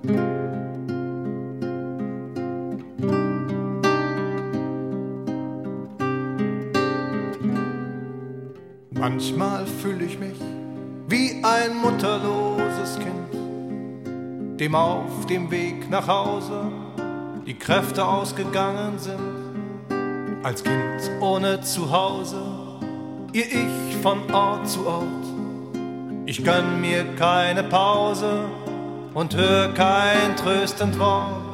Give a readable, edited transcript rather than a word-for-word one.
Manchmal fühle ich mich wie ein mutterloses Kind, dem auf dem Weg nach Hause die Kräfte ausgegangen sind. Als Kind ohne Zuhause irr ich von Ort zu Ort. Ich gönn mir keine Pause und hör kein tröstend Wort.